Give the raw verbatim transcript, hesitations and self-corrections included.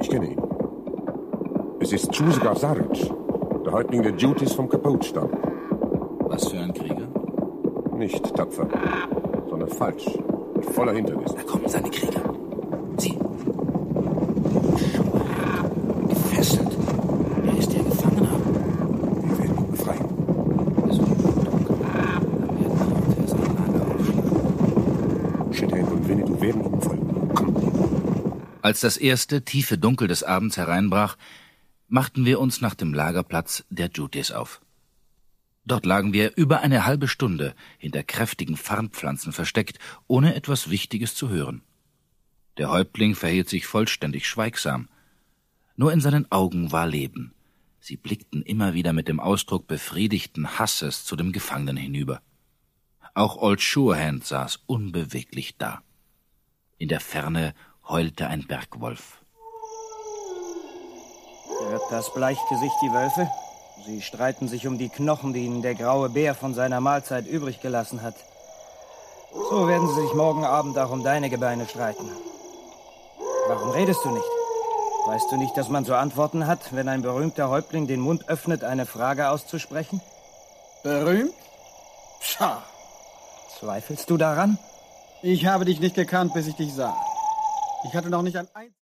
kenne ihn. Es ist Chusgar Saric, der Häuptling der Jutis vom Capote-Stamm. Was für ein Krieger? Nicht tapfer, sondern falsch und voller Hinterlist. Da kommen seine Krieger. Sie. Gefesselt. Er ist der Gefangener. Wir werden ihn befreien. Es wird dunkel. Dann werden wir für sein Lager aufschlagen. Shithead und Winnetou werden ihm folgen. Komm. Als das erste, tiefe Dunkel des Abends hereinbrach, machten wir uns nach dem Lagerplatz der Jutis auf. Dort lagen wir über eine halbe Stunde hinter kräftigen Farnpflanzen versteckt, ohne etwas Wichtiges zu hören. Der Häuptling verhielt sich vollständig schweigsam. Nur in seinen Augen war Leben. Sie blickten immer wieder mit dem Ausdruck befriedigten Hasses zu dem Gefangenen hinüber. Auch Old Surehand saß unbeweglich da. In der Ferne heulte ein Bergwolf. Hört das Bleichgesicht die Wölfe? Sie streiten sich um die Knochen, die ihnen der graue Bär von seiner Mahlzeit übrig gelassen hat. So werden sie sich morgen Abend auch um deine Gebeine streiten. Warum redest du nicht? Weißt du nicht, dass man so Antworten hat, wenn ein berühmter Häuptling den Mund öffnet, eine Frage auszusprechen? Berühmt? Pscha. Zweifelst du daran? Ich habe dich nicht gekannt, bis ich dich sah. Ich hatte noch nicht ein...